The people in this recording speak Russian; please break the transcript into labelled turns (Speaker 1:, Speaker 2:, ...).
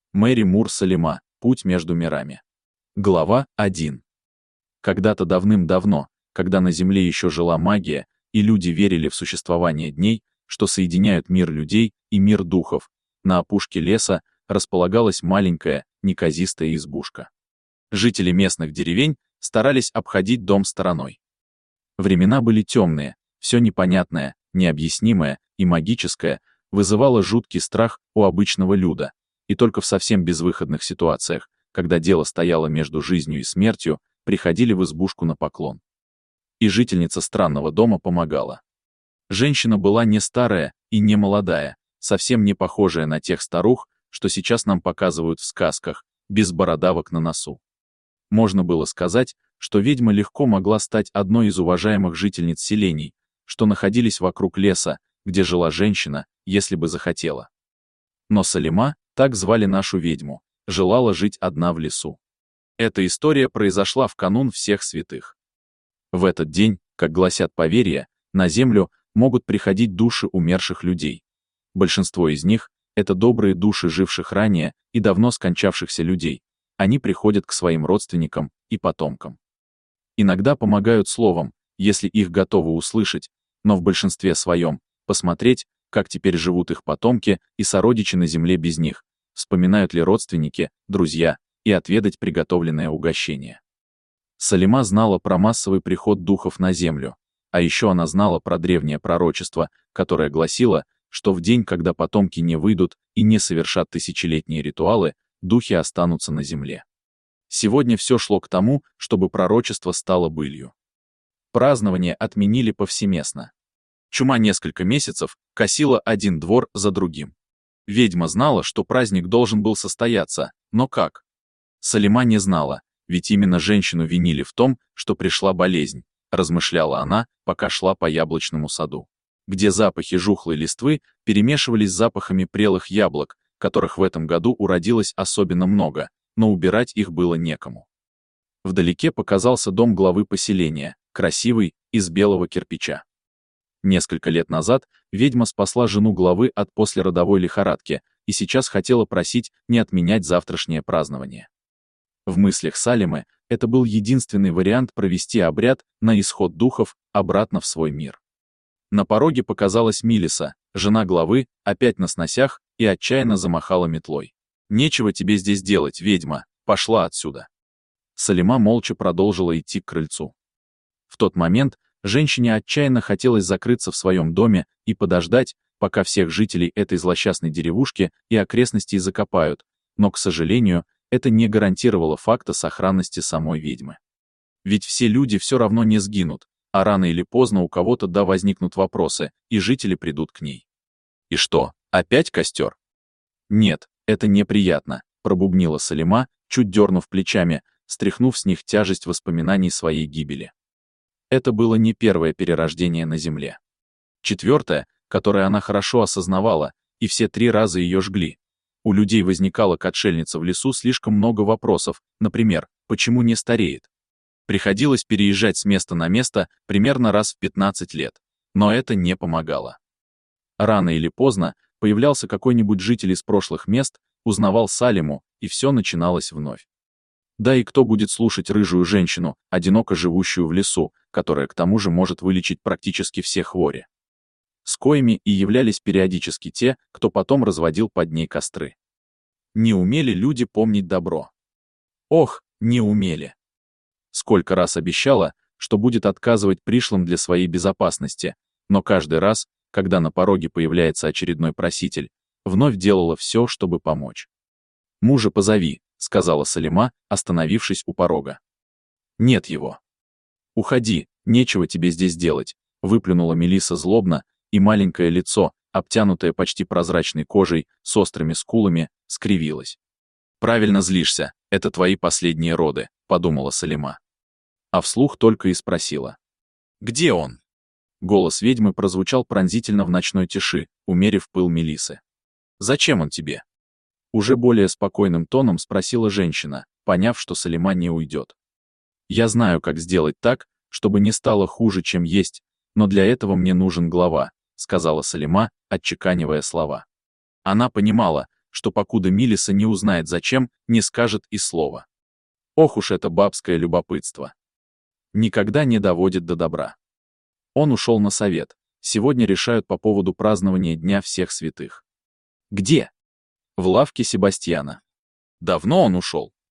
Speaker 1: Мэри Мур Салима. Путь между мирами. Глава 1. Когда-то давным-давно, когда на Земле еще жила магия, и люди верили в существование дней, что соединяют мир людей и мир духов, на опушке леса располагалась маленькая, неказистая избушка. Жители местных деревень старались обходить дом стороной. Времена были темные, все непонятное, необъяснимое и магическое вызывало жуткий страх у обычного люда, и только в совсем безвыходных ситуациях, когда дело стояло между жизнью и смертью, приходили в избушку на поклон. И жительница странного дома помогала. Женщина была не старая и не молодая, совсем не похожая на тех старух, что сейчас нам показывают в сказках, без бородавок на носу. Можно было сказать, что ведьма легко могла стать одной из уважаемых жительниц селений, что находились вокруг леса, где жила женщина, если бы захотела. Но Салима, так звали нашу ведьму, желала жить одна в лесу. Эта история произошла в канун всех святых. В этот день, как гласят поверья, на землю могут приходить души умерших людей. Большинство из них — это добрые души живших ранее и давно скончавшихся людей. Они приходят к своим родственникам и потомкам. Иногда помогают словом, если их готовы услышать, но в большинстве своем посмотреть, как теперь живут их потомки и сородичи на земле без них, вспоминают ли родственники, друзья, и отведать приготовленное угощение. Салима знала про массовый приход духов на землю, а еще она знала про древнее пророчество, которое гласило, что в день, когда потомки не выйдут и не совершат тысячелетние ритуалы, духи останутся на земле. Сегодня все шло к тому, чтобы пророчество стало былью. Празднования отменили повсеместно. Чума несколько месяцев косила один двор за другим. Ведьма знала, что праздник должен был состояться, но как? Салима не знала, ведь именно женщину винили в том, что пришла болезнь, размышляла она, пока шла по яблочному саду, где запахи жухлой листвы перемешивались с запахами прелых яблок, которых в этом году уродилось особенно много, но убирать их было некому. Вдалеке показался дом главы поселения, красивый, из белого кирпича. Несколько лет назад ведьма спасла жену главы от послеродовой лихорадки и сейчас хотела просить не отменять завтрашнее празднование. В мыслях Салимы это был единственный вариант провести обряд на исход духов обратно в свой мир. На пороге показалась Милиса, жена главы, опять на сносях, и отчаянно замахала метлой. «Нечего тебе здесь делать, ведьма, пошла отсюда!» Салима молча продолжила идти к крыльцу. В тот момент женщине отчаянно хотелось закрыться в своем доме и подождать, пока всех жителей этой злосчастной деревушки и окрестностей закопают, но, к сожалению, это не гарантировало факта сохранности самой ведьмы. Ведь все люди все равно не сгинут, а рано или поздно у кого-то возникнут вопросы, и жители придут к ней. «И что, опять костер?» «Нет, это неприятно», — пробубнила Салима, чуть дернув плечами, стряхнув с них тяжесть воспоминаний своей гибели. Это было не первое перерождение на земле. Четвертое, которое она хорошо осознавала, и все 3 раза ее жгли. У людей возникало к отшельнице в лесу слишком много вопросов, например, почему не стареет? Приходилось переезжать с места на место примерно раз в 15 лет, но это не помогало. Рано или поздно появлялся какой-нибудь житель из прошлых мест, узнавал Салиму, и все начиналось вновь. Да и кто будет слушать рыжую женщину, одиноко живущую в лесу, которая к тому же может вылечить практически все хвори? С коими и являлись периодически те, кто потом разводил под ней костры. Не умели люди помнить добро. Ох, не умели. Сколько раз обещала, что будет отказывать пришлым для своей безопасности, но каждый раз, когда на пороге появляется очередной проситель, вновь делала все, чтобы помочь. «Мужа позови», — сказала Салима, остановившись у порога. «Нет его». «Уходи, нечего тебе здесь делать», — выплюнула Мелисса злобно, и маленькое лицо, обтянутое почти прозрачной кожей, с острыми скулами, скривилось. «Правильно злишься, это твои последние роды», — подумала Салима. А вслух только и спросила. «Где он?» Голос ведьмы прозвучал пронзительно в ночной тиши, умерив пыл Мелиссы. «Зачем он тебе?» Уже более спокойным тоном спросила женщина, поняв, что Салима не уйдет. «Я знаю, как сделать так, чтобы не стало хуже, чем есть, но для этого мне нужен глава», — сказала Салима, отчеканивая слова. Она понимала, что покуда Милиса не узнает зачем, не скажет и слова. Ох уж это бабское любопытство. Никогда не доводит до добра. Он ушел на совет. Сегодня решают по поводу празднования Дня всех святых. Где? В лавке Себастьяна. Давно он ушел?